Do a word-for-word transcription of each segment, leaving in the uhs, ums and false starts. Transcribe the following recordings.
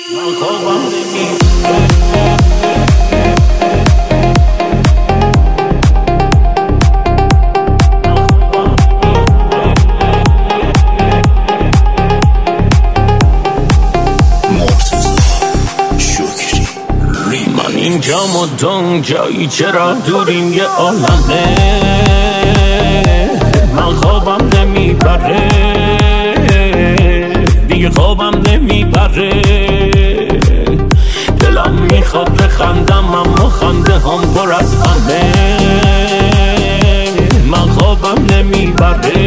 اینجا مدام جایی چرا دوریم یه عالمه من خوابم نمیبره دیگه خوابم نمیبره دلم میخواد بخندم اما خنده هم پر از غمه من خوابم نمیبره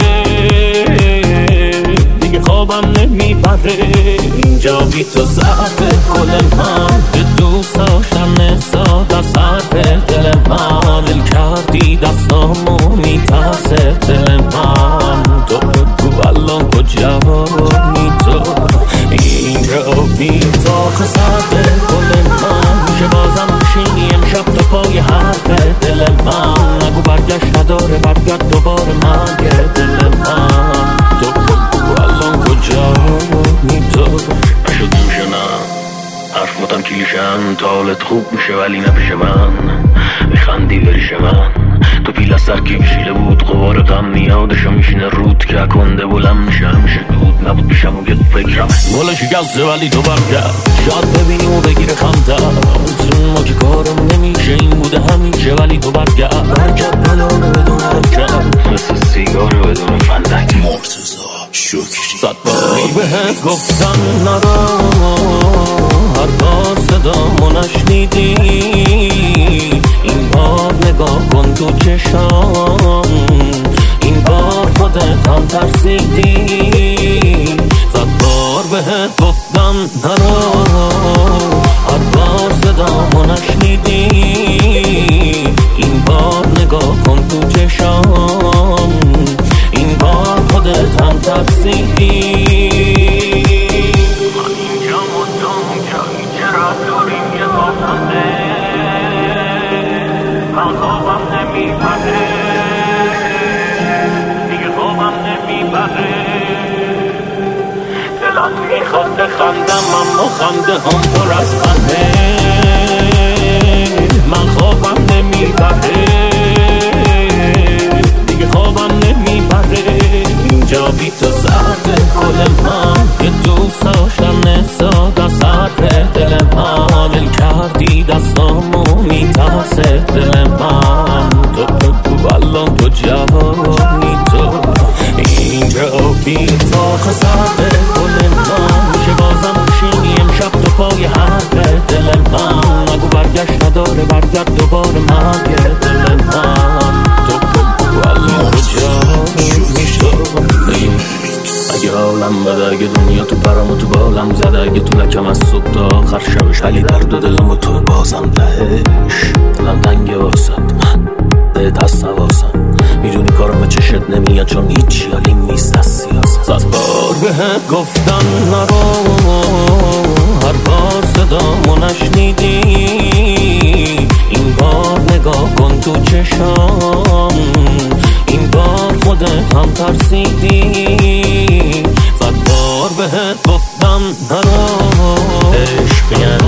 دیگه خوابم نمیبره اینجا بی تو ساعت کل من به دوست داشتم نساد از حرف دل من دل کردی دستامو میترسه دل من تو بگو الان کجایی تو اینجا بی تو ساعت کل من که بازم بشینی امشب تا پای حرف دل من نگو برگشت نداره برگرد دوباره مرگ دل من تو بگو الان کجایی تو نشد میشه نه حرف ماتم کلیشن تا حالت خوب میشه ولی نپیشه من میخندی بریشه من تو پیل از سرکی بشیله بود غبار غم میادشو میشینه رود که کنده بلند میشه همیشه دود نبود پیشم و گه تو فکرم مولا شکسته ولی تو برگرد شاید ببینی و بگیره خمتر چون ما که کارم نمیشه این بوده همیشه ولی تو برگرد برگرد نداره بدون حرکت مثل سیگار بدون فندک مرتضی شکری صد بار بهت گفتم نرو هر بار صدامو نشنیدی این بار نگاه کن تو چشام این بار خودت هم ترسیدی صد بار بهت گفتم نرو هر بار صدامو نشنیدی این بار نگاه کن تو چشام این بار خودت هم ترسیدی من اینجا مدام جایی چرا دوریم یه عالمه من خوابم نمیبره دیگه خوابم نمیبره دلم میخواد بخندم اما خنده هم پر از غمه من خوابم نمیبره دیگه خوابم نمیبره اینجا بی تو سرد کل من که دوست داشتم نساد از حرف دل من دل کردی دستامو میترسه دل من تو بگو الان کجایی تو اینجا بی تو سرد کل من که بازم بشینی امشب تو پای حرف دل من نگو برگشت نداره برگرد دوباره مرگ دل من تو بگو الان کجایی تو اگه حالم بده اگه دنیا تو پرم و تو بالم زده اگه تو لکم از صبح تا آخر شبش ولی درد و دلم و تو بازم دهش دلم دنگه واسد بهت هست نواسم میدونی کارم چشت نمیاد چون هیچی حالیم نیست از سیاست صد بار بهت گفتم نرو هر بار صدامو نشنیدی این بار نگاه کن تو چشام این بار خودت هم ترسیدی صد بار بهت گفتم نرو عشق یعنی